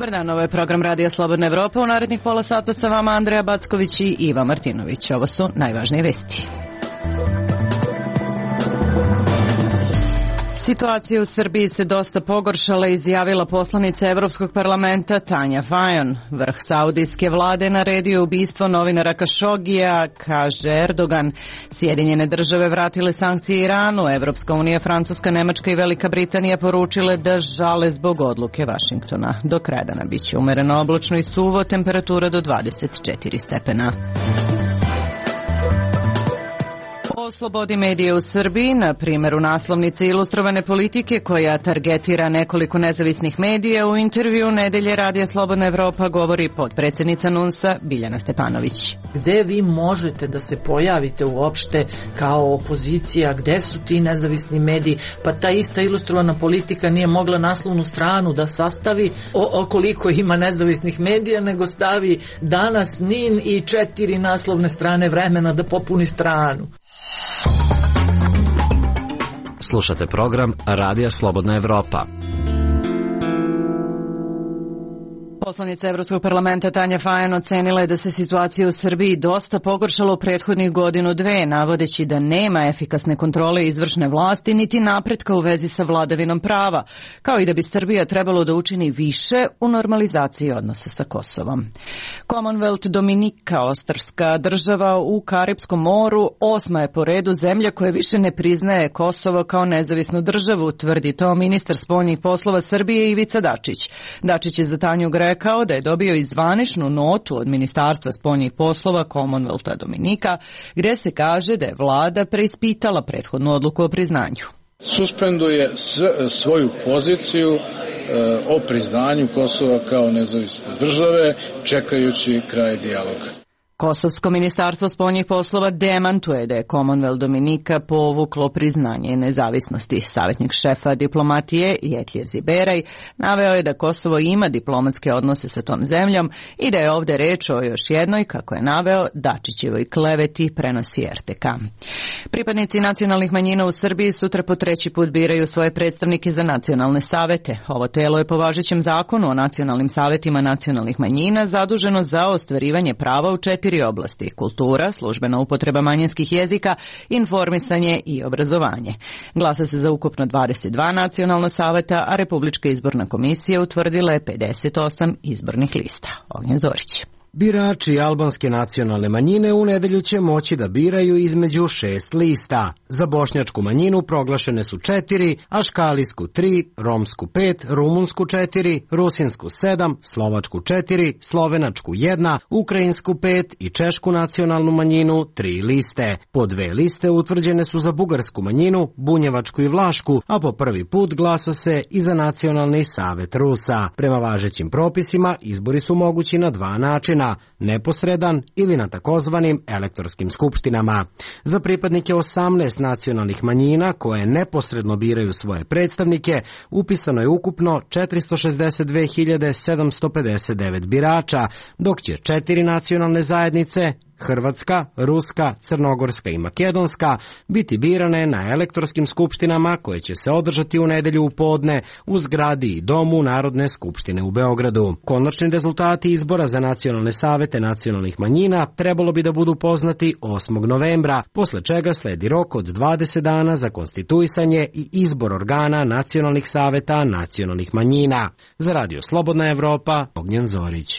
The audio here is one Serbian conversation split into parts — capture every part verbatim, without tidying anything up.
Dobar dan, ovo je program Radija Slobodna Evropa. U narednih pola sata sa vama Andreja Backović i Iva Martinović. Ovo su najvažnije vesti. Situacija u Srbiji se dosta pogoršala, izjavila poslanica Evropskog parlamenta Tanja Fajon. Vrh saudijske vlade naredio ubistvo novinara Kašogija, kaže Erdogan. Sjedinjene države vratile sankcije Iranu, Evropska unija, Francuska, Nemačka i Velika Britanija poručile da žale zbog odluke Vašingtona. Do kraja dana biće umereno oblačno i suvo, temperatura do dvadeset četiri stepena. O slobodi medija u Srbiji, na primjeru naslovnice Ilustrovane politike koja targetira nekoliko nezavisnih medija, u intervju Nedelje Radija Slobodna Evropa govori potpredsjednica NUNS-a Biljana Stepanović. Gde vi možete da se pojavite uopšte kao opozicija, gde su ti nezavisni mediji, pa ta ista Ilustrovana politika nije mogla naslovnu stranu da sastavi o, o koliko ima nezavisnih medija, nego stavi Danas, N I N i četiri naslovne strane Vremena da popuni stranu. Slušate program Radija Slobodna Evropa. Poslanica Evropskog parlamenta Tanja Fajon ocenila je da se situacija u Srbiji dosta pogoršala u prethodnih godinu dve, navodeći da nema efikasne kontrole izvršne vlasti niti napretka u vezi sa vladavinom prava, kao i da bi Srbija trebalo da učini više u normalizaciji odnosa sa Kosovom. Commonwealth Dominika, ostrvska država u Karipskom moru, osma je po redu zemlja koja više ne priznaje Kosovo kao nezavisnu državu, tvrdi to ministar spoljnih poslova Srbije Ivica Dačić. Dačić je za Tanju Grek kao da je dobio i zvaničnu notu od Ministarstva spoljnih poslova Commonwealtha Dominika, gde se kaže da je vlada preispitala prethodnu odluku o priznanju. Suspenduje svoju poziciju e, o priznanju Kosova kao nezavisne države, čekajući kraj dijaloga. Kosovsko ministarstvo spoljnih poslova demantuje da je Commonwealth Dominika povuklo priznanje nezavisnosti. Savjetnik šefa diplomatije Jetljir Ziberaj naveo je da Kosovo ima diplomatske odnose sa tom zemljom i da je ovde reč o još jednoj, kako je naveo, Dačićevoj kleveti, prenosi R T K. Pripadnici nacionalnih manjina u Srbiji sutra po treći put biraju svoje predstavnike za nacionalne savete. Ovo telo je po važećem zakonu o nacionalnim savetima nacionalnih manjina zaduženo za ostvarivanje prava u četiri četiri oblasti: kultura, službena upotreba manjinskih jezika, informisanje i obrazovanje. Glasa se za ukupno dvadeset dva nacionalna saveta, a Republička izborna komisija utvrdila je pedeset osam izbornih lista. Ognjen Zorić. Birači albanske nacionalne manjine u nedelju će moći da biraju između šest lista. Za bošnjačku manjinu proglašene su četiri, aškalijsku tri, romsku pet, rumunsku četiri, rusinsku sedam, slovačku četiri, slovenačku jedna, ukrajinsku pet i češku nacionalnu manjinu tri liste. Po dve liste utvrđene su za bugarsku manjinu, bunjevačku i vlašku, a po prvi put glasa se i za nacionalni savet Rusa. Prema važećim propisima izbori su mogući na dva načina: neposredan ili na takozvanim elektorskim skupštinama. Za pripadnike osamnaest nacionalnih manjina koje neposredno biraju svoje predstavnike upisano je ukupno četiristo šezdeset dve hiljade sedamsto pedeset devet birača, dok će četiri nacionalne zajednice, Hrvatska, Ruska, Crnogorska i Makedonska, biti birane na elektorskim skupštinama koje će se održati u nedelju u podne u zgradi i domu Narodne skupštine u Beogradu. Konačni rezultati izbora za nacionalne savete nacionalnih manjina trebalo bi da budu poznati osmog novembra, posle čega sledi rok od dvadeset dana za konstituisanje i izbor organa nacionalnih saveta nacionalnih manjina. Za Radio Slobodna Evropa, Ognjen Zorić.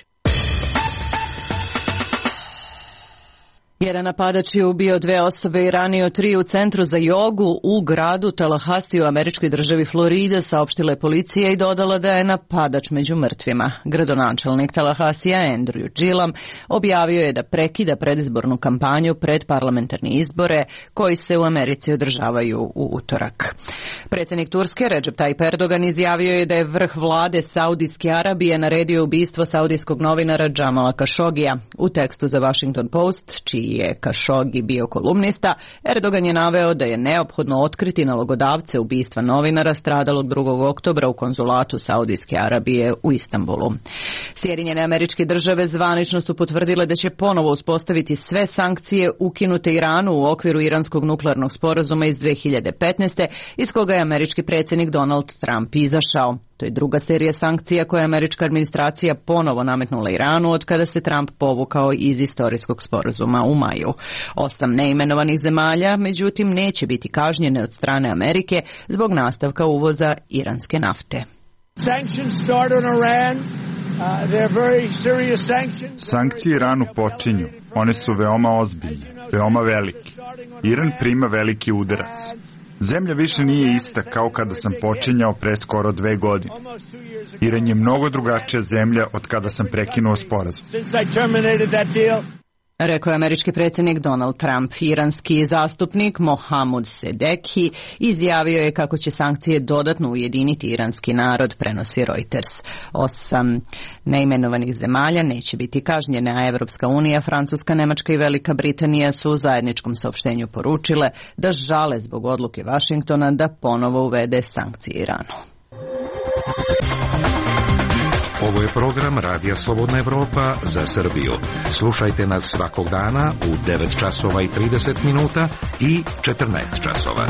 Jedan napadač je ubio dve osobe i ranio tri u centru za jogu u gradu Tallahassee u američkoj državi Florida, saopštila je policija i dodala da je napadač među mrtvima. Gradonačelnik Tallahassea Andrew Gillum objavio je da prekida predizbornu kampanju pred parlamentarne izbore koji se u Americi održavaju u utorak. Predsjednik Turske Recep Tayyip Erdogan izjavio je da je vrh vlade Saudijske Arabije naredio ubistvo saudijskog novinara Jamala Kašogija. U tekstu za Washington Post, čiji je Kašogi bio kolumnista, Erdogan je naveo da je neophodno otkriti nalogodavce ubistva novinara stradalog drugog oktobra u konzulatu Saudijske Arabije u Istanbulu. Sjedinjene Američke Države zvanično su potvrdile da će ponovo uspostaviti sve sankcije ukinute Iranu u okviru iranskog nuklearnog sporazuma iz dve hiljade petnaeste, iz koga je američki predsjednik Donald Trump izašao. To je druga serija sankcija koje je američka administracija ponovo nametnula Iranu od kada se Trump povukao iz istorijskog sporazuma u maju. Osam neimenovanih zemalja, međutim, neće biti kažnjene od strane Amerike zbog nastavka uvoza iranske nafte. Sankcije Iranu počinju. One su veoma ozbiljne, veoma velike. Iran prima veliki udarac. Zemlja više nije ista kao kada sam počinjao pre skoro dve godine. Iran je mnogo drugačija zemlja od kada sam prekinuo sporazum. Rekao je američki predsjednik Donald Trump. Iranski zastupnik Mohammad Sedeki izjavio je kako će sankcije dodatno ujediniti iranski narod, prenosi Reuters. Osam neimenovanih zemalja neće biti kažnjene, a Evropska unija, Francuska, Nemačka i Velika Britanija su u zajedničkom saopštenju poručile da žale zbog odluke Vašingtona da ponovo uvede sankcije Iranu. Ovo je program Radija Slobodna Evropa za Srbiju. Slušajte nas svakog dana u devet časova i trideset minuta i četrnaest časova.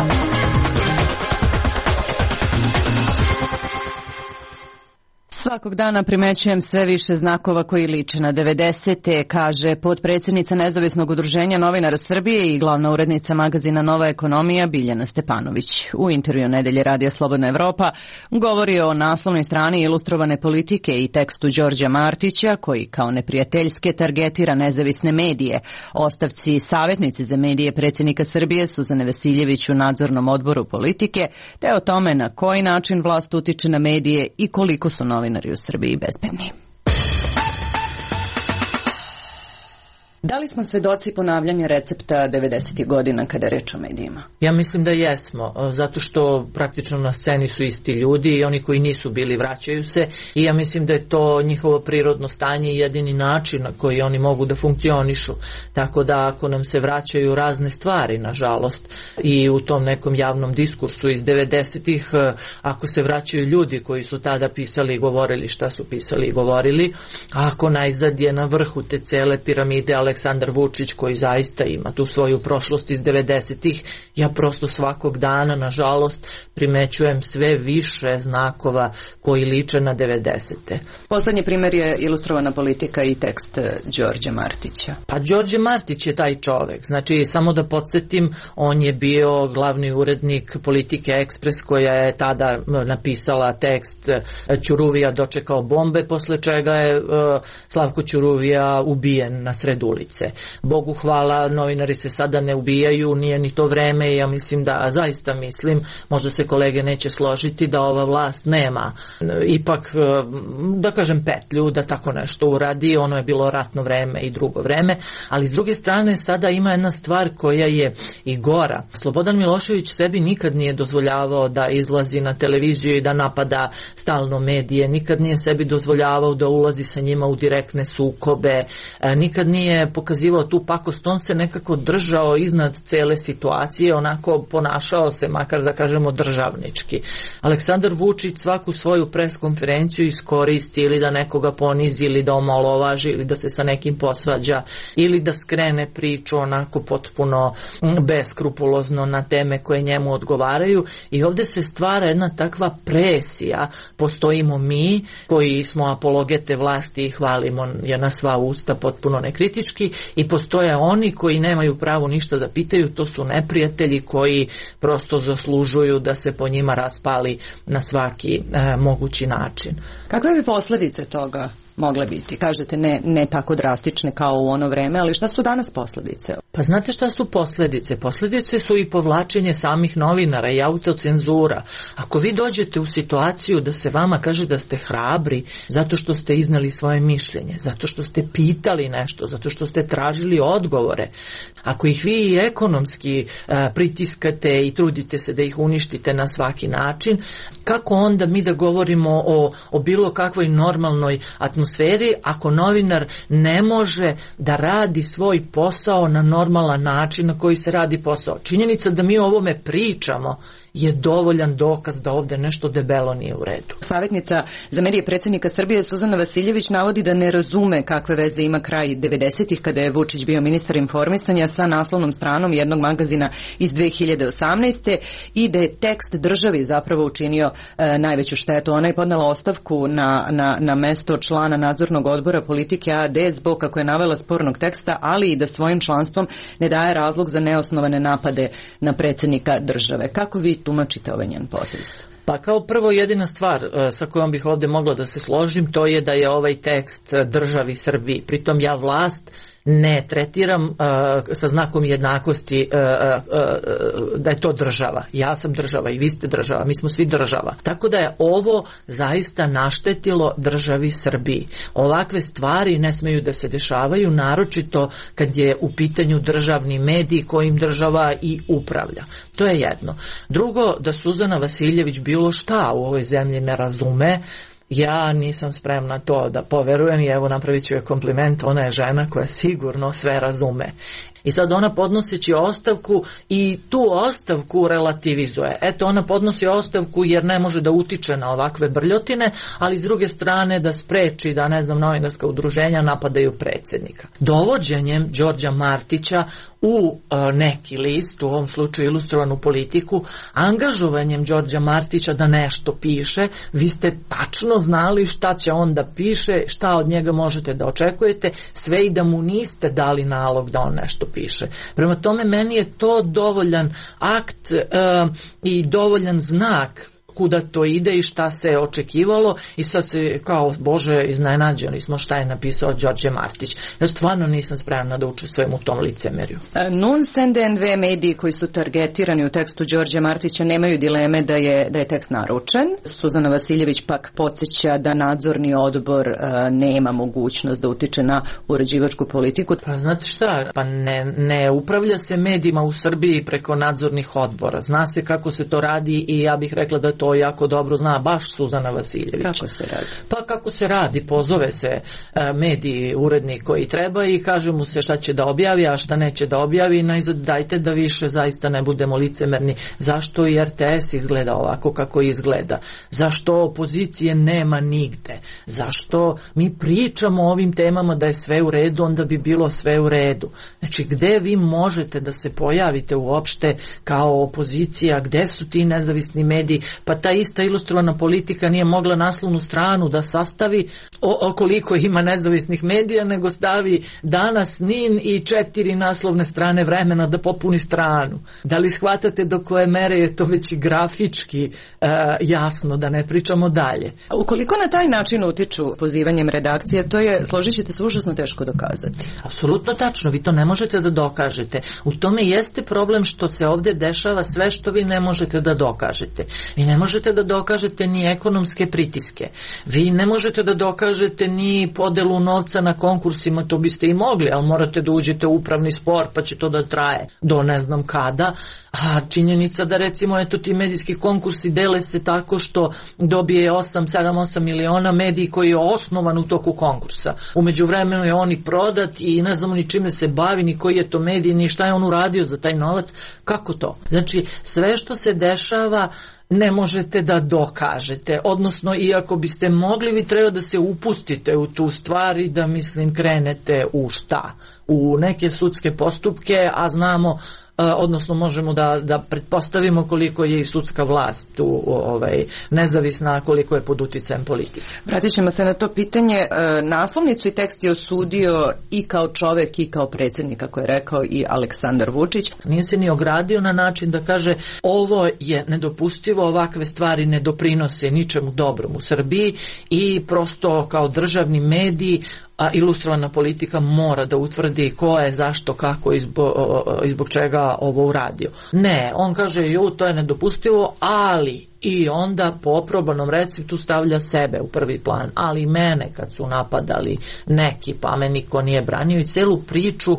Svakog dana primećujem sve više znakova koji liče na devedesete, kaže potpredsjednica Nezavisnog udruženja novinara Srbije i glavna urednica magazina Nova ekonomija Biljana Stepanović. U intervju Nedelje Radija Slobodna Evropa govori o naslovnoj strani Ilustrovane politike i tekstu Đorđa Martića, koji kao neprijateljske targetira nezavisne medije. Ostavci savjetnice za medije predsjednika Srbije Suzane Vasiljević u nadzornom odboru politike, te o tome na koji način vlast utiče na medije i koliko su novinari u Srbiji bezbedni. Da li smo svedoci ponavljanja recepta devedesetih godina kada je reč o medijima? Ja mislim da jesmo, zato što praktično na sceni su isti ljudi i oni koji nisu bili vraćaju se i ja mislim da je to njihovo prirodno stanje i jedini način na koji oni mogu da funkcionišu. Tako da ako nam se vraćaju razne stvari, nažalost, i u tom nekom javnom diskursu iz devedesetih, ako se vraćaju ljudi koji su tada pisali i govorili šta su pisali i govorili, a ako najzad je na vrhu te cele piramide Aleksandar Vučić koji zaista ima tu svoju prošlost iz devedesetih, ja prosto svakog dana, nažalost, primećujem sve više znakova koji liče na devedesete. Poslednji primjer je Ilustrovana politika i tekst Đorđa Martića. Pa Đorđe Martić je taj čovek. Znači, samo da podsjetim, on je bio glavni urednik Politike Ekspres koja je tada napisala tekst Ćuruvija dočekao bombe, posle čega je uh, Slavko Ćuruvija ubijen na sred ulice. Bogu hvala, novinari se sada ne ubijaju, nije ni to vreme i ja mislim da, zaista mislim, možda se kolege neće složiti, da ova vlast nema ipak, da kažem, petlju da tako nešto uradi. Ono je bilo ratno vreme i drugo vreme, ali s druge strane sada ima jedna stvar koja je i gora. Slobodan Milošević sebi nikad nije dozvoljavao da izlazi na televiziju i da napada stalno medije, nikad nije sebi dozvoljavao da ulazi sa njima u direktne sukobe, nikad nije pokazivao tu pakost, on se nekako držao iznad cele situacije, onako ponašao se, makar da kažemo državnički. Aleksandar Vučić svaku svoju pres konferenciju iskoristi ili da nekoga ponizi ili da omalovaži ili da se sa nekim posvađa ili da skrene priču onako potpuno beskrupulozno na teme koje njemu odgovaraju i ovde se stvara jedna takva presija. Postojimo mi koji smo apologete vlasti i hvalimo je na sva usta potpuno nekritički i postoje oni koji nemaju pravo ništa da pitaju, to su neprijatelji koji prosto zaslužuju da se po njima raspali na svaki e, mogući način. Kakve bi posljedice toga mogle biti? Kažete ne, ne tako drastične kao u ono vreme, ali šta su danas posljedice? Pa znate šta su posljedice? Posljedice su i povlačenje samih novinara i autocenzura. Ako vi dođete u situaciju da se vama kaže da ste hrabri zato što ste iznali svoje mišljenje, zato što ste pitali nešto, zato što ste tražili odgovore, ako ih vi i ekonomski a, pritiskate i trudite se da ih uništite na svaki način, kako onda mi da govorimo o, o bilo kakvoj normalnoj atmosferi atmosferi ako novinar ne može da radi svoj posao na normalan način na koji se radi posao. Činjenica da mi o ovome pričamo je dovoljan dokaz da ovde nešto debelo nije u redu. Savjetnica za medije predsjednika Srbije Suzana Vasiljević navodi da ne razume kakve veze ima kraj devedesetih kada je Vučić bio ministar informisanja sa naslovnom stranom jednog magazina iz dve hiljade osamnaeste i da je tekst državi zapravo učinio e, najveću štetu. Ona je podnela ostavku na, na, na mesto člana nadzornog odbora politike A D zbog, kako je navela, spornog teksta, ali i da svojim članstvom ne daje razlog za neosnovane napade na predsjednika države. Kako vi tumačite ovaj njen potez? Pa kao prvo, jedina stvar sa kojom bih ovdje mogla da se složim, to je da je ovaj tekst državi Srbiji. Pritom ja vlast ne tretiram uh, sa znakom jednakosti uh, uh, da je to država. Ja sam država i vi ste država, mi smo svi država. Tako da je ovo zaista naštetilo državi Srbiji. Ovakve stvari ne smeju da se dešavaju, naročito kad je u pitanju državni medij kojim država i upravlja. To je jedno. Drugo, da Suzana Vasiljević bilo šta u ovoj zemlji ne razume, ja nisam spremna to da poverujem i evo napravit ću joj kompliment, ona je žena koja sigurno sve razume. I sad ona podnoseći ostavku i tu ostavku relativizuje. Eto, ona podnosi ostavku jer ne može da utiče na ovakve brljotine, ali s druge strane da spreči da, ne znam, novinarska udruženja napadaju predsjednika. Dovođenjem Đorđa Martića u e, neki list, u ovom slučaju Ilustrovanu politiku, angažovanjem Đorđa Martića da nešto piše, vi ste tačno znali šta će on da piše, šta od njega možete da očekujete, sve i da mu niste dali nalog da on nešto piše. Prema tome, meni je to dovoljan akt e, i dovoljan znak kuda to ide i šta se je očekivalo i sad se kao, bože, iznenađeni smo šta je napisao Đorđe Martić. Ja stvarno nisam spremna da učestvujem u tom licemerju. Nun S N D N V mediji koji su targetirani u tekstu Đorđe Martića nemaju dileme da je, da je tekst naručen. Suzana Vasiljević pak podsjeća da nadzorni odbor uh, nema mogućnost da utiče na uređivačku politiku. Pa znate šta, pa ne, ne upravlja se medijima u Srbiji preko nadzornih odbora. Zna se kako se to radi i ja bih rekla da to jako dobro zna baš Suzana Vasiljević. Kako se radi? Pa kako se radi, pozove se uh, mediji, urednik koji treba i kaže mu se šta će da objavi, a šta neće da objavi i najzad dajte da više zaista ne budemo licemerni. Zašto i R T S izgleda ovako kako izgleda? Zašto opozicije nema nigde? Zašto mi pričamo o ovim temama da je sve u redu, onda bi bilo sve u redu? Znači, gde vi možete da se pojavite uopšte kao opozicija, gde su ti nezavisni mediji? Pa ta ista Ilustrovana politika nije mogla naslovnu stranu da sastavi o, o koliko ima nezavisnih medija, nego stavi Danas, N I N i četiri naslovne strane Vremena da popuni stranu. Da li shvatate do koje mere je to već i grafički uh, jasno, da ne pričamo dalje? Ukoliko na taj način utiču pozivanjem redakcije, to je, složit ćete se, užasno teško dokazati. Apsolutno tačno, vi to ne možete da dokažete. U tome jeste problem što se ovdje dešava sve što vi ne možete da dokažete. Vi ne možete da dokažete ni ekonomske pritiske. Vi ne možete da dokažete ni podelu novca na konkursima, to biste i mogli, ali morate da uđete u upravni spor, pa će to da traje do ne znam kada. A činjenica da recimo eto ti medijski konkursi dele se tako što dobije osam, sedam, osam miliona medij koji je osnovan u toku konkursa. Umeđu vremenu je on i prodat i ne znamo ni čime se bavi, ni koji je to medij, ni šta je on uradio za taj novac. Kako to? Znači, sve što se dešava ne možete da dokažete, odnosno iako biste mogli, vi treba da se upustite u tu stvar i da, mislim, krenete u šta? U neke sudske postupke, a znamo, odnosno možemo da, da pretpostavimo koliko je i sudska vlast u, ovaj, nezavisna, koliko je pod uticajem politike. Vratit ćemo se na to pitanje. Naslovnicu i tekst je osudio i kao čovek i kao predsjednik, kako je rekao i Aleksandar Vučić. Nije se ni ogradio na način da kaže ovo je nedopustivo, ovakve stvari ne doprinose ničemu dobrom u Srbiji i prosto kao državni medij a Ilustrovana politika mora da utvrdi ko je, zašto, kako i zbog, i zbog čega ovo uradio. Ne, on kaže, ju, to je nedopustivo, ali i onda po oprobanom receptu stavlja sebe u prvi plan, ali i mene kad su napadali neki, pa me niko nije branio i celu priču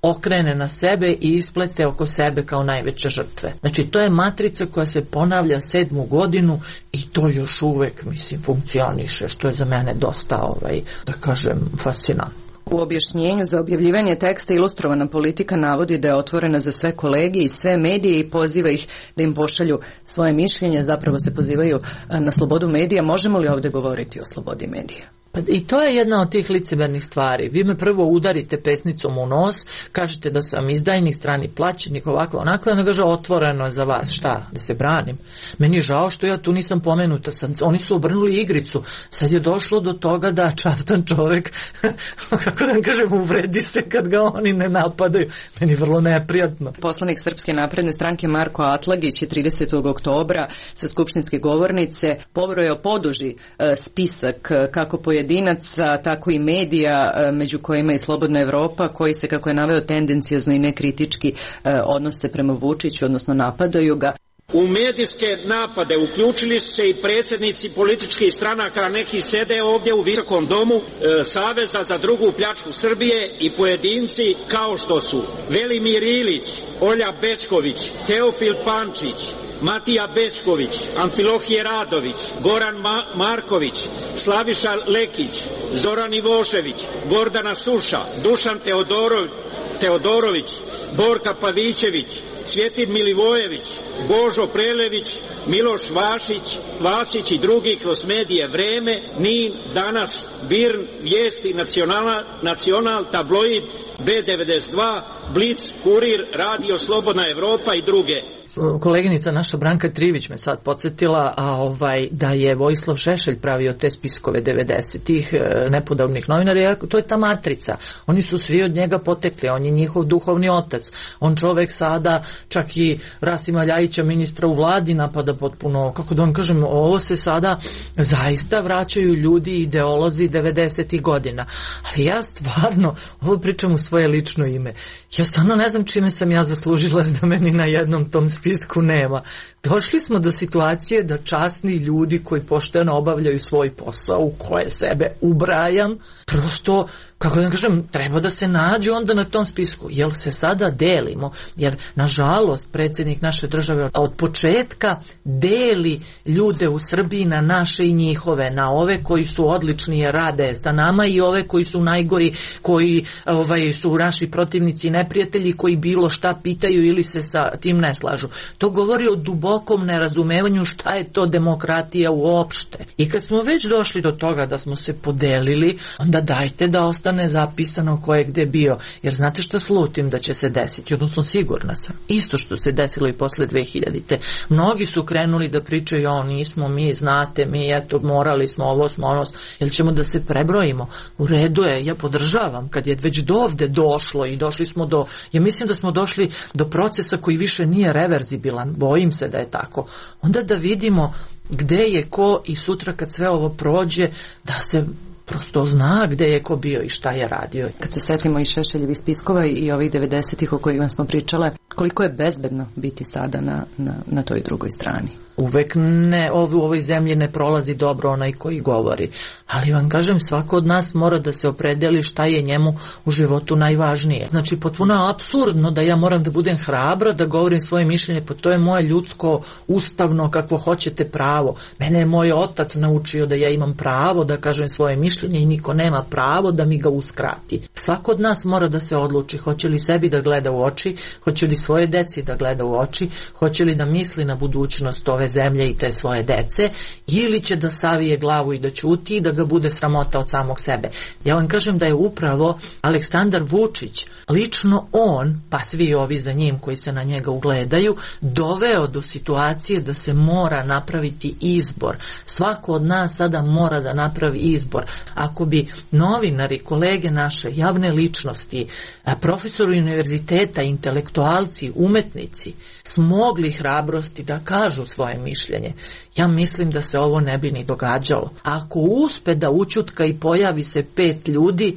okrene na sebe i isplete oko sebe kao najveće žrtve. Znači to je matrica koja se ponavlja sedmu godinu i to još uvek, mislim, funkcioniše, što je za mene dosta, ovaj, da kažem, fascinantno. U objašnjenju za objavljivanje teksta ilustrovana politika navodi da je otvorena za sve kolege i sve medije i poziva ih da im pošalju svoje mišljenje, zapravo se pozivaju na slobodu medija. Možemo li ovdje govoriti o slobodi medija? Pa i to je jedna od tih licemernih stvari. Vi me prvo udarite pesnicom u nos, kažete da sam izdajnik, strani plaćenik, ovako, onako, onda kaže otvoreno je za vas. Šta? Da se branim? Meni je žao što ja tu nisam pomenuta. Sad, oni su obrnuli igricu. Sad je došlo do toga da častan čovek, kako da vam kažem, uvredi se kad ga oni ne napadaju. Meni je vrlo neprijatno. Poslanik Srpske napredne stranke Marko Atlagić je tridesetog oktobra sa skupštinske govornice pobrojao poduži e, spisak kako pojedinaca, tako i medija, među kojima i Slobodna Evropa, koji se, kako je naveo, tendencijozno i nekritički odnose prema Vučiću, odnosno napadaju ga. U medijske napade uključili su se i predsjednici političkih stranaka, neki sede ovdje u Visokom domu e, Saveza za drugu pljačku Srbije i pojedinci kao što su Velimir Ilić, Olja Bećković, Teofil Pančić, Matija Bečković, Amfilohije Radović, Goran Ma- Marković, Slaviša Lekić, Zoran Ivošević, Gordana Suša, Dušan Teodorović, Teodorović, Borka Pavićević, Cvjetin Milivojević, Božo Prelević, Miloš Vašić, Vasić i drugi kroz medije Vreme, Nin, Danas, Birn, Vijesti, Nacional, Nacional, Tabloid, B devedeset dva, Blic, Kurir, Radio Slobodna Evropa i druge. Koleginica naša Branka Trivić me sad podsjetila, a ovaj da je Vojislav Šešelj pravio te spiskove devedesetih nepodobnih novinara, to je ta matrica. Oni su svi od njega potekli, on je njihov duhovni otac. On čovek sada, čak i Rasima Ljajića, ministra u vladi, napada potpuno, kako da vam kažem, ovo se sada zaista vraćaju ljudi i ideolozi devedesetih godina. Ali ja stvarno, ovo pričam u svoje lično ime, ja stvarno ne znam čime sam ja zaslužila da meni na jednom tom spisku nema. Došli smo do situacije da časni ljudi koji pošteno obavljaju svoj posao, u koje sebe ubrajam, prosto, kako da kažem, treba da se nađe onda na tom spisku. Jel se sada delimo? Jer, nažalost, predsjednik naše države od početka deli ljude u Srbiji na naše i njihove, na ove koji su odlični jer rade sa nama i ove koji su najgori, koji ovaj, su naši protivnici i neprijatelji, koji bilo šta pitaju ili se sa tim ne slažu. To govori o dubokom nerazumevanju šta je to demokratija uopšte. I kad smo već došli do toga da smo se podelili, onda dajte da ostane zapisano ko je gde bio. Jer znate što slutim da će se desiti, odnosno sigurna sam. Isto što se desilo i posle dve hiljadite. Mnogi su krenuli da pričaju, o nismo mi, znate, mi eto morali smo ovo, smo ono, jel ćemo da se prebrojimo? U redu je, ja podržavam, kad je već do ovde došlo i došli smo do, ja mislim da smo došli do procesa koji više nije reverzibilan, bojim se da je tako, onda da vidimo gde je ko i sutra kad sve ovo prođe, da se prosto zna gde je ko bio i šta je radio. Kad se setimo i Šešeljevih spiskova i ovih devedesetih o kojima smo pričale, koliko je bezbedno biti sada na, na, na toj drugoj strani? Uvek ne, u ovoj zemlji ne prolazi dobro onaj koji govori. Ali vam kažem, svako od nas mora da se opredeli šta je njemu u životu najvažnije. Znači, potpuno je apsurdno da ja moram da budem hrabra, da govorim svoje mišljenje, pa to je moje ljudsko, ustavno, kakvo hoćete pravo. Mene je moj otac naučio da ja imam pravo da kažem svoje mišljenje i niko nema pravo da mi ga uskrati. Svako od nas mora da se odluči, hoće li sebi da gleda u oči, hoće li svoje deci da gleda u oči, hoće li da misli na budućnost ove zemlje i te svoje dece, ili će da savije glavu i da ćuti i da ga bude sramota od samog sebe. Ja vam kažem da je upravo Aleksandar Vučić, lično on, pa svi ovi za njim koji se na njega ugledaju, doveo do situacije da se mora napraviti izbor. Svako od nas sada mora da napravi izbor. Ako bi novinari, kolege naše, javne ličnosti, profesori univerziteta, intelektualci, umetnici, smogli hrabrosti da kažu svoje mišljenje, ja mislim da se ovo ne bi ni događalo. Ako uspe da ućutka i pojavi se pet ljudi,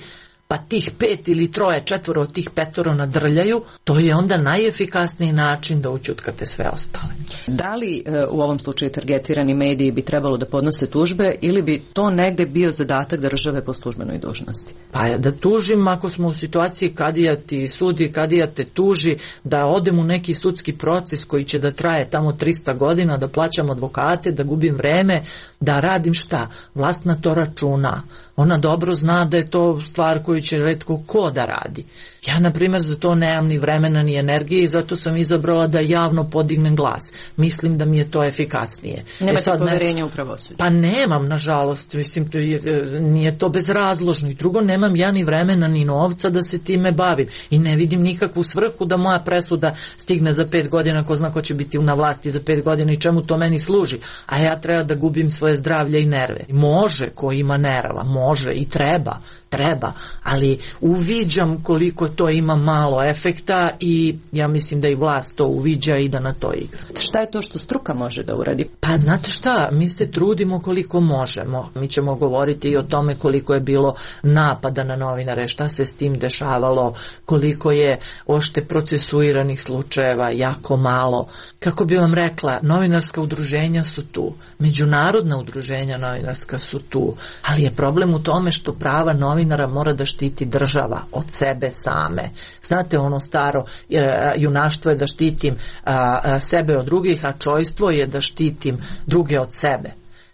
pa tih pet ili troje, četvoro od tih petoro nadrljaju, to je onda najefikasniji način da ućutkate sve ostale. Da li e, u ovom slučaju targetirani mediji bi trebalo da podnose tužbe ili bi to negde bio zadatak države po službenoj dužnosti? Pa da tužim ako smo u situaciji kadija ti sudi, kadija te tuži, da odem u neki sudski proces koji će da traje tamo trista godina, da plaćam advokate, da gubim vreme, da radim šta? Vlast na to računa. Ona dobro zna da je to stvar koju će retko ko da radi. Ja, na primjer, za to nemam ni vremena ni energije i zato sam izabrala da javno podignem glas. Mislim da mi je to efikasnije. Nemate poverenja u pravosuđe? Pa nemam, nažalost. Mislim, to je, nije to bezrazložno. I drugo, nemam ja ni vremena ni novca da se time bavim. I ne vidim nikakvu svrhu da moja presuda stigne za pet godina, ko zna ko će biti na vlasti za pet godina i čemu to meni služi. A ja treba da gubim svoje zdravlje i nerve. Može ko ima nerva, može i treba, treba, ali uviđam koliko to ima malo efekta i ja mislim da i vlast to uviđa i da na to igra. Šta je to što struka može da uradi? Pa znate šta, mi se trudimo koliko možemo. Mi ćemo govoriti i o tome koliko je bilo napada na novinare, šta se s tim dešavalo, koliko je ošte procesuiranih slučajeva, jako malo. Kako bi vam rekla, novinarska udruženja su tu, međunarodna udruženja novinarska su tu, ali je problem u tome što prava novinara mora da štiti država od sebe same. Znate ono staro, junaštvo je da štitim sebe od drugih, a čojstvo je da štitim druge od sebe.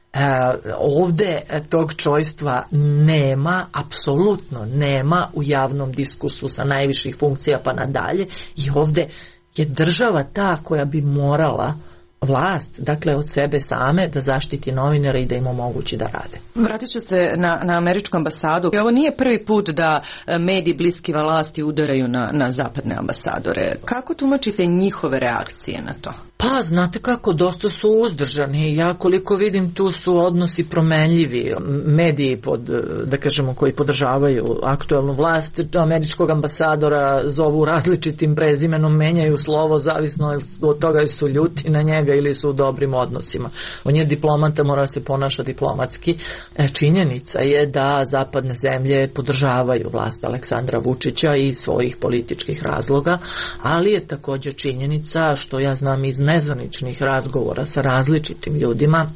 Ovde tog čojstva nema, apsolutno nema u javnom diskursu sa najviših funkcija pa nadalje i ovde je država ta koja bi morala, vlast, dakle od sebe same, da zaštiti novinara i da im omogući da rade. Vratit ću se na, na američku ambasadu. Ovo nije prvi put da mediji bliski vlasti udaraju na, na zapadne ambasadore. Kako tumačite njihove reakcije na to? Pa, znate kako, dosta su uzdržani. Ja koliko vidim, tu su odnosi promenljivi. Mediji, pod, da kažemo, koji podržavaju aktuelnu vlast, američkog ambasadora zovu različitim prezimenom, menjaju slovo, zavisno od toga su ljuti na njega ili su u dobrim odnosima. On je diplomata, mora se ponaša diplomatski. Činjenica je da zapadne zemlje podržavaju vlast Aleksandra Vučića iz svojih političkih razloga, ali je također činjenica, što ja znam iz nezvaničnih razgovora sa različitim ljudima,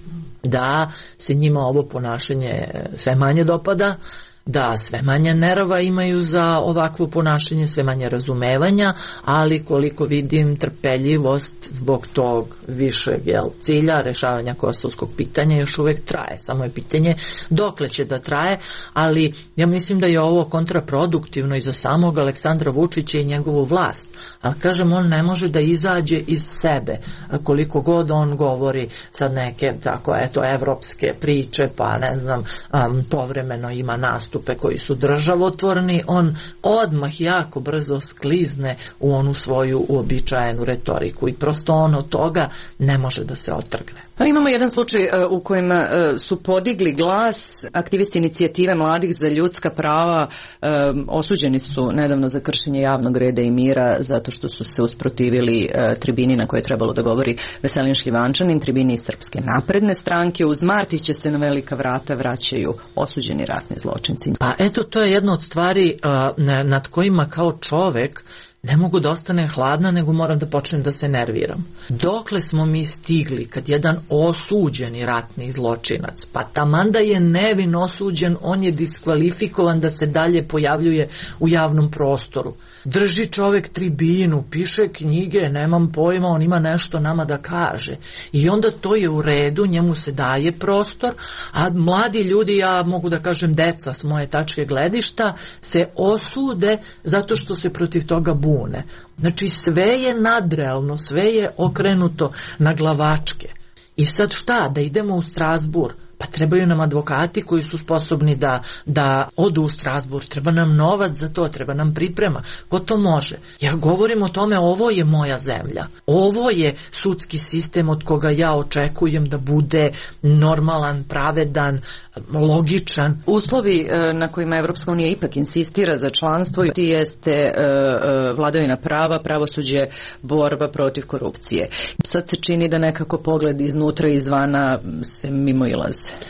da se njima ovo ponašanje sve manje dopada, da sve manje nerva imaju za ovakvo ponašanje, sve manje razumevanja, ali koliko vidim trpeljivost zbog tog višeg jel, cilja, rešavanja kosovskog pitanja još uvek traje. Samo je pitanje dokle će da traje, ali ja mislim da je ovo kontraproduktivno i za samog Aleksandra Vučića i njegovu vlast. Ali kažem, on ne može da izađe iz sebe. Koliko god on govori sad neke tako eto evropske priče, pa ne znam, um, povremeno ima nastup koji su državotvorni, on odmah jako brzo sklizne u onu svoju uobičajenu retoriku i prosto on od toga ne može da se otrgne. Pa imamo jedan slučaj uh, u kojem uh, su podigli glas aktivisti inicijative mladih za ljudska prava, um, osuđeni su nedavno za kršenje javnog reda i mira zato što su se usprotivili uh, tribini na kojoj je trebalo da govori Veselin Šljivančanin, tribini Srpske napredne stranke. Uz Martića se na velika vrata vraćaju osuđeni ratni zločinci. Pa eto, to je jedna od stvari uh, nad kojima kao čovek ne mogu da ostane hladna, nego moram da počnem da se nerviram. Dokle smo mi stigli kad jedan osuđeni ratni zločinac, pa taman da je nevin osuđen, on je diskvalifikovan da se dalje pojavljuje u javnom prostoru. Drži čovek tribinu, piše knjige, nemam pojma, on ima nešto nama da kaže. I onda to je u redu, njemu se daje prostor, a mladi ljudi, ja mogu da kažem deca s moje tačke gledišta, se osude zato što se protiv toga bune. Znači sve je nadrealno, sve je okrenuto na glavačke. I sad šta, da idemo u Strazbur? Pa trebaju nam advokati koji su sposobni da, da odu u Strazbur, treba nam novac za to, treba nam priprema. Ko to može? Ja govorim o tome, ovo je moja zemlja. Ovo je sudski sistem od koga ja očekujem da bude normalan, pravedan, logičan. Uslovi na kojima Evropska unija ipak insistira za članstvo ti jeste vladavina prava, pravosuđe, borba protiv korupcije. Sad se čini da nekako pogled iznutra i izvana se mimo ilaze.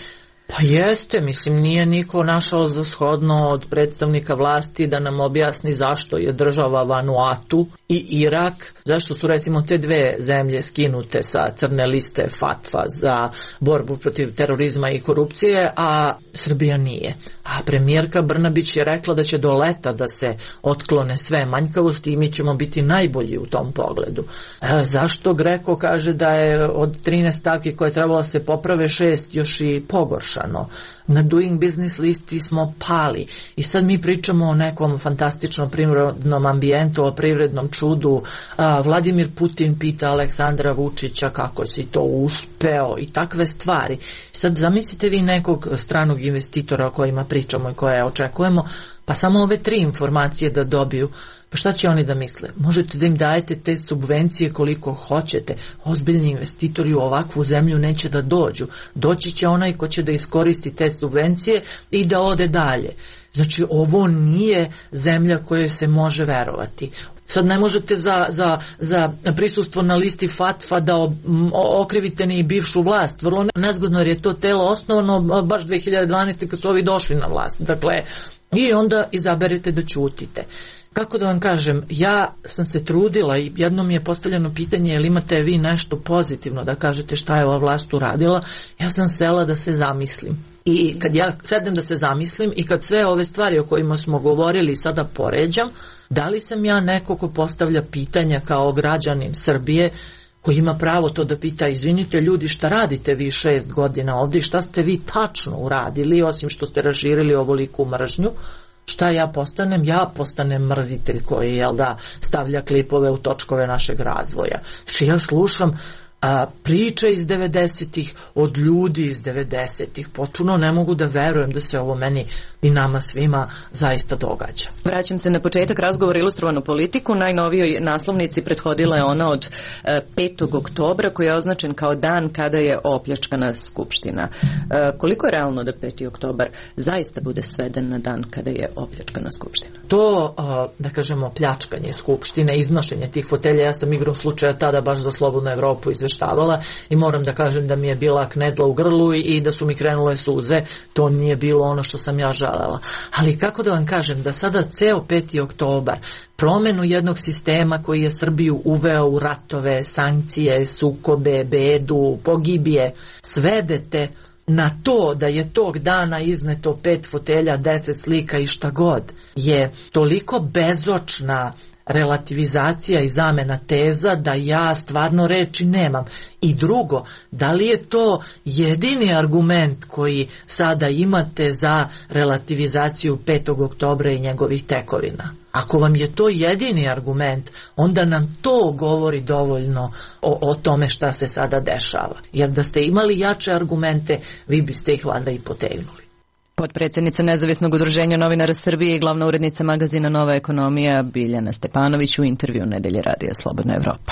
Pa jeste, mislim, nije niko našao za shodno od predstavnika vlasti da nam objasni zašto je država Vanuatu i Irak, zašto su recimo te dve zemlje skinute sa crne liste FATF-a za borbu protiv terorizma i korupcije, a Srbija nije. A premijerka Brnabić je rekla da će do leta da se otklone sve manjkavosti i mi ćemo biti najbolji u tom pogledu. E, zašto Greko kaže da je od trinaest stavki koje je trebalo se poprave šest još i pogoršano? Na Doing Business listi smo pali i sad mi pričamo o nekom fantastičnom privrednom ambijentu, o privrednom čudu. A, Vladimir Putin pita Aleksandra Vučića kako si to uspeo i takve stvari. Sad zamislite vi nekog stranog investitora o kojima pričamo i koje očekujemo, pa samo ove tri informacije da dobiju, pa šta će oni da misle? Možete da im dajete te subvencije koliko hoćete. Ozbiljni investitori u ovakvu zemlju neće da dođu. Doći će onaj ko će da iskoristi te subvencije i da ode dalje. Znači, ovo nije zemlja kojoj se može verovati. Sad ne možete za, za, za prisustvo na listi FATF-a da okrivite ni bivšu vlast. Vrlo nezgodno jer je to telo osnovano baš dve hiljade dvanaeste. kad su ovi došli na vlast. Dakle, i onda izaberete da ćutite. Kako da vam kažem, ja sam se trudila i jednom mi je postavljeno pitanje jel imate vi nešto pozitivno da kažete šta je ova vlast uradila. Ja sam sela da se zamislim. I kad ja sedem da se zamislim i kad sve ove stvari o kojima smo govorili sada poređam, da li sam ja neko ko postavlja pitanja kao građanin Srbije koji ima pravo to da pita, izvinite ljudi, šta radite vi šest godina ovdje i šta ste vi tačno uradili, osim što ste raširili ovoliku mržnju? Šta ja postanem? Ja postanem mrzitelj koji, jel da, stavlja klipove u točkove našeg razvoja. Znači ja slušam a, priče iz devedesetih od ljudi iz devedesetih. Potpuno ne mogu da verujem da se ovo meni i nama svima zaista događa. Vraćam se na početak razgovora ilustrovanu politiku. Najnovijoj naslovnici prethodila je ona od e, petog oktobra koji je označen kao dan kada je opljačkana Skupština. E, koliko je realno da peti oktobar zaista bude sveden na dan kada je opljačkana Skupština? To, da kažemo, pljačkanje Skupštine, iznošenje tih fotelja, ja sam igrom slučaja tada baš za Slobodnu Evropu izveštavala i moram da kažem da mi je bila knedla u grlu i da su mi krenule suze. To nije bilo ono što sam ja želela. Ali kako da vam kažem, da sada ceo peti oktobar, promenu jednog sistema koji je Srbiju uveo u ratove, sankcije, sukobe, bedu, pogibije, svedete na to da je tog dana izneto pet fotelja, deset slika i šta god, je toliko bezočna relativizacija i zamena teza da ja stvarno reči nemam. I drugo, da li je to jedini argument koji sada imate za relativizaciju petog oktobra i njegovih tekovina? Ako vam je to jedini argument, onda nam to govori dovoljno o, o tome šta se sada dešava. Jer da ste imali jače argumente, vi biste ih valjda i potegnuli. Potpredsjednica Nezavisnog udruženja novinara Srbije i glavna urednica magazina Nova ekonomija Biljana Stepanović u intervju Nedelje radija Slobodna Evropa.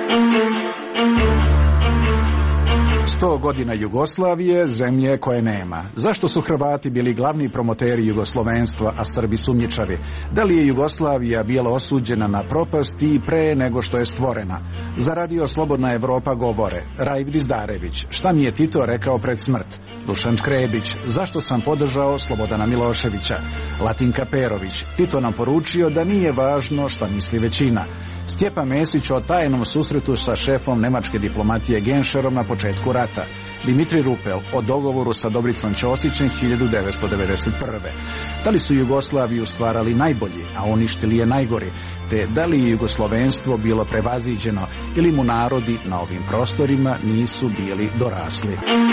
Sto godina Jugoslavije, zemlje koje nema. Zašto su Hrvati bili glavni promoteri jugoslovenstva, a Srbi sumnjičavi? Da li je Jugoslavija bila osuđena na propast i pre nego što je stvorena? Za radio Slobodna Evropa govore Raif Dizdarević, šta mi je Tito rekao pred smrt? Dušan Škrebić, zašto sam podržao Slobodana Miloševića? Latinka Perović, Tito nam poručio da nije važno šta misli većina. Stjepan Mesić o tajnom susretu sa šefom nemačke diplomatije Genšerom na početku rata. Dimitri Rupel o dogovoru sa Dobricom Ćosićem hiljadu devetsto devedeset prve. Da li su Jugoslaviju stvarali najbolji, a uništili je najgori, te da li je jugoslovenstvo bilo prevaziđeno ili mu narodi na ovim prostorima nisu bili dorasli.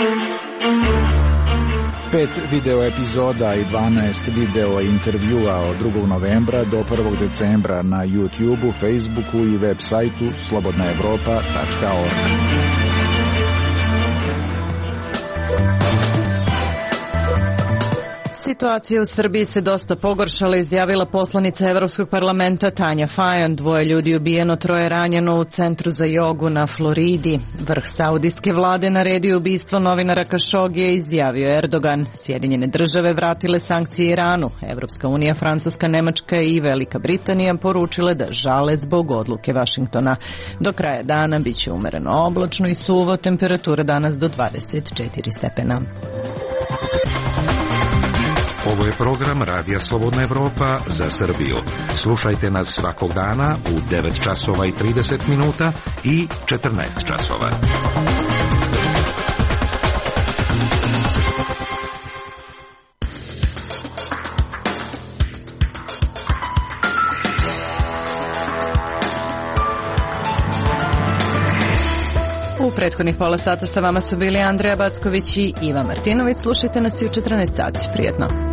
Pet video epizoda i dvanaest video intervjua od drugog novembra do prvog decembra na YouTubeu, Facebooku i web sajtu slobodna evropa tačka org. Situacija u Srbiji se dosta pogoršala, izjavila poslanica Evropskog parlamenta Tanja Fajon. Dvoje ljudi ubijeno, troje ranjeno u centru za jogu na Floridi. Vrh saudijske vlade naredio ubistvo novinara Kašogije, izjavio Erdogan. Sjedinjene države vratile sankcije Iranu. Evropska unija, Francuska, Nemačka i Velika Britanija poručile da žale zbog odluke Vašingtona. Do kraja dana biće umereno oblačno i suvo, temperatura danas do dvadeset četiri stepena. Ovo je program Radija Slobodna Evropa za Srbiju. Slušajte nas svakog dana u devet časova i trideset minuta i četrnaest časova. U prethodnih pola sata sa vama su bili Andreja Backović i Iva Martinović. Slušajte nas i u četrnaest sati. Prijetno.